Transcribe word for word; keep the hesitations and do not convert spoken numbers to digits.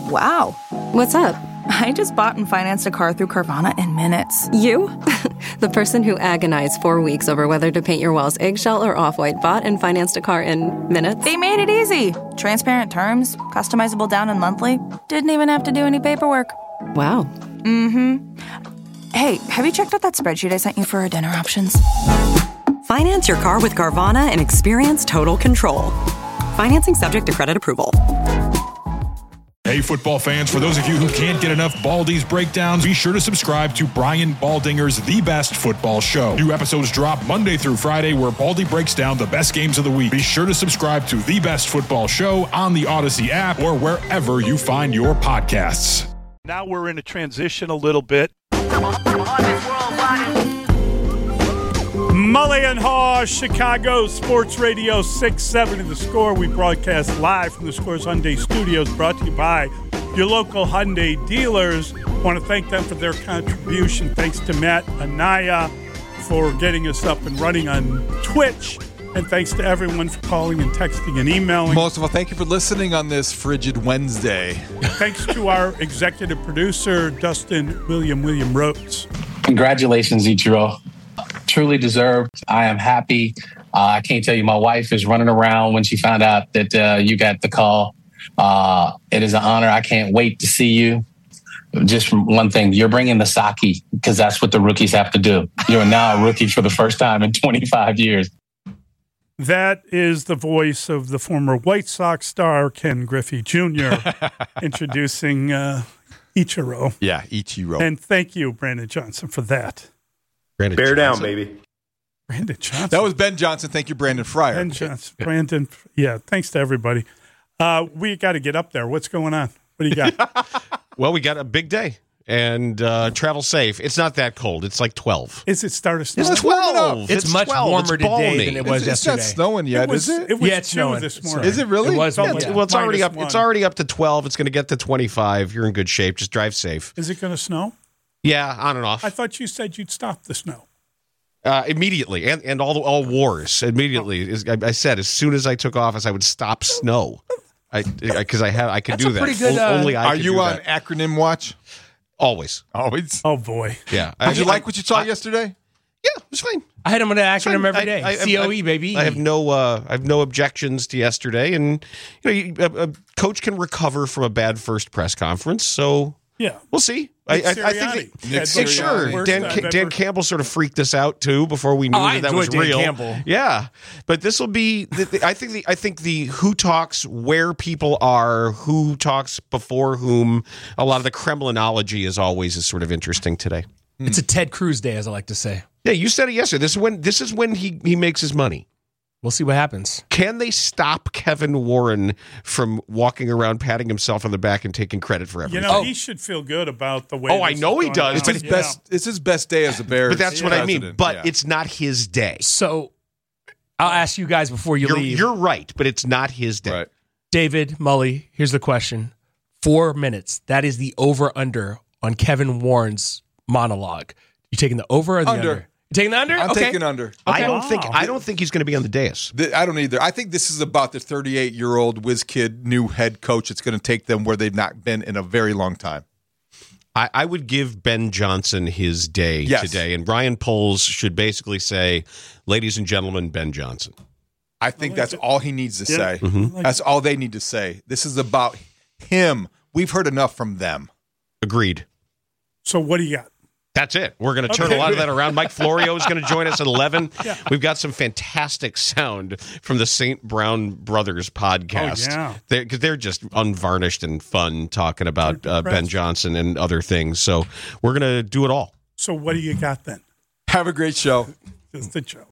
Wow. What's up? I just bought and financed a car through Carvana in minutes. You? The person who agonized four weeks over whether to paint your walls eggshell or off-white bought and financed a car in minutes? They made it easy. Transparent terms, customizable down and monthly. Didn't even have to do any paperwork. Wow. Mm-hmm. Hey, have you checked out that spreadsheet I sent you for our dinner options? Finance your car with Carvana and experience total control. Financing subject to credit approval. Hey, football fans, for those of you who can't get enough Baldy's breakdowns, be sure to subscribe to Brian Baldinger's The Best Football Show. New episodes drop Monday through Friday where Baldy breaks down the best games of the week. Be sure to subscribe to The Best Football Show on the Odyssey app or wherever you find your podcasts. Now we're in a transition a little bit. Mully and Haw, Chicago Sports Radio six seventy The Score. We broadcast live from the Score's Hyundai Studios, brought to you by your local Hyundai dealers. I want to thank them for their contribution. Thanks to Matt Anaya for getting us up and running on Twitch. And thanks to everyone for calling and texting and emailing. Most of all, thank you for listening on this frigid Wednesday. Thanks to our executive producer, Dustin William William Rhodes. Congratulations, Ichiro. Truly deserved. I am happy. Uh, I can't tell you, my wife is running around when she found out that uh, you got the call. Uh, it is an honor. I can't wait to see you. Just from one thing, you're bringing the sake because that's what the rookies have to do. You're now a rookie for the first time in twenty-five years. That is the voice of the former White Sox star, Ken Griffey Junior, introducing uh, Ichiro. Yeah, Ichiro. And thank you, Brandon Johnson, for that. Brandon Bear Johnson. Down, baby. Brandon Johnson. That was Ben Johnson. Thank you, Brandon Fryer. Ben Johnson. Brandon. Yeah, thanks to everybody. Uh, we got to get up there. What's going on? What do you got? Well, we got a big day. And uh, travel safe. It's not that cold. It's like twelve. Is it started snowing? It's twelve. It's, it's much twelve. warmer it's today than it was it's, yesterday. It's not snowing yet, it was, is it? It was yeah, it's two snowing this morning. Is it really? It was. Yeah, Yeah. It's, well, it's already up. one. It's already up to twelve. It's going to get to twenty-five. You're in good shape. Just drive safe. Is it going to snow? Yeah, on and off. I thought you said you'd stop the snow. Uh, immediately, and and all the, all wars immediately. I, I said as soon as I took office, I would stop snow. I because I have I could That's do a that. pretty good, uh, Only I Are could you do on that. acronym watch? Always, always. Oh boy, yeah. Did you I, like I, what you saw I, yesterday? Yeah, it was fine. I had him on an acronym every day. I, I, C O E, I, baby. I have no, uh, I have no objections to yesterday, and you know, you, a, a coach can recover from a bad first press conference, so yeah, we'll see. I, I, I think that, Nick Nick sure Dan I've Dan ever... Campbell sort of freaked us out too before we knew oh, that that was Dan real. Campbell. Yeah, but this will be. The, the, I think the I think the who talks, where people are, who talks before whom. A lot of the Kremlinology is always is sort of interesting today. It's a Ted Cruz day, as I like to say. Yeah, you said it yesterday. This is when this is when he he makes his money. We'll see what happens. Can they stop Kevin Warren from walking around patting himself on the back and taking credit for everything? You know, Oh. he should feel good about the way. Oh, I know he does, It's but his yeah. best. It's his best day as a Bears. But that's what I mean. But yeah. it's not his day. So I'll ask you guys before you You're, leave. you're right, but it's not his day. Right. David, Mully, here's the question. Four minutes. That is the over-under on Kevin Warren's monologue. You taking the over or the under? Under. You taking the under? I'm okay. taking under. I don't Wow. think I don't think he's going to be on the dais. Th- I don't either. I think this is about the thirty-eight-year-old whiz kid new head coach. It's going to take them where they've not been in a very long time. I, I would give Ben Johnson his day Yes. today, and Brian Poles should basically say, "Ladies and gentlemen, Ben Johnson." I think I like that's it. all he needs to Yeah. say. Mhm. like That's all they need to say. This is about him. We've heard enough from them. Agreed. So what do you got? That's it. We're going to turn Okay. a lot of that around. Mike Florio is going to join us at eleven. Yeah. We've got some fantastic sound from the Saint Brown Brothers podcast. Oh, yeah. They're, 'cause they're just unvarnished and fun talking about They're uh, depressed. Ben Johnson and other things. So we're going to do it all. So what do you got then? Have a great show. Just a joke.